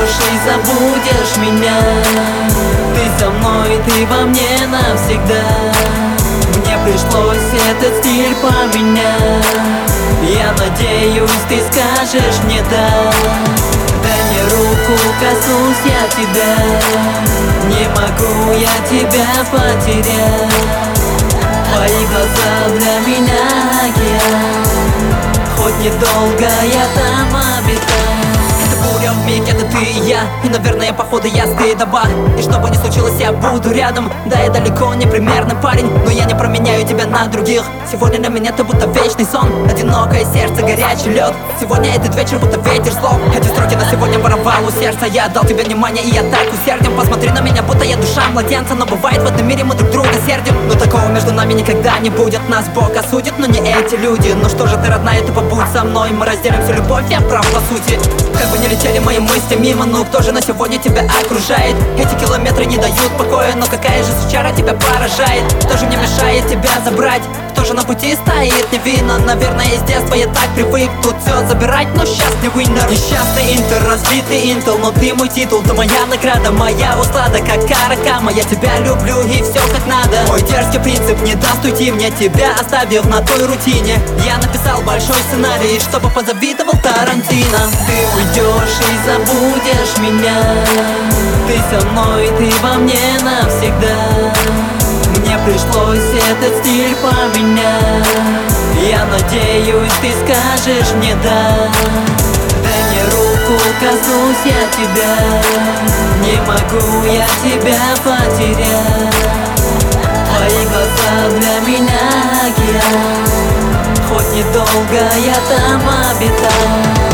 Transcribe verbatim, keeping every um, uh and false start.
уйдешь и забудешь меня. Ты со мной, ты во мне навсегда. Мне пришлось этот стиль поменять. Я надеюсь, ты скажешь мне да. Дай мне руку, коснусь я тебя. Не могу я тебя потерять. Твои глаза для меня океан. Хоть недолго я там обитаю. Это буря в миг, это ты и я. И, наверное, походу я стыдоба. И что бы ни случилось, я буду рядом. Да, я далеко не примерный парень, но я не променяю тебя на других. Сегодня для меня ты будто вечный сон. Одинокое сердце, горячий лед. Сегодня этот вечер будто ветер слов. Эти строки на сегодня воровал у сердца. Я дал тебе внимание и я так усерден. Посмотри на меня, будто я душа младенца. Но бывает в этом мире мы друг друга сердим. Но такого между нами никогда не будет. Нас Бог осудит, но не эти люди. Ну что же ты, родная, ты побудь со мной. Мы разделим всю любовь, я прав по сути. Как бы не летели мои мысли мимо, ну кто же на сегодня тебя окружает? Эти километры не дают покоя, но какая же сучара тебя поражает? Кто же мне мешает тебя забрать? Кто же на пути стоит невинно? Наверное, с детства я так привык тут все забирать, но счастливый winner. Несчастный интер, разбитый интел, но ты мой титул, ты моя награда, моя услада, как каракама. Я тебя люблю и все как надо. Мой дерзкий принцип не даст уйти мне, тебя оставив на той рутине. Я написал большой сценарий, чтобы позавидовал Тарантино. Ты уйдешь и забудешь меня. Ты со мной, ты во мне навсегда. Мне пришлось этот стиль поменять. Я надеюсь, ты скажешь мне да. Дай мне руку, коснусь я тебя. Не могу я тебя потерять. Твои глаза для меня океан. Хоть недолго я там обитаю.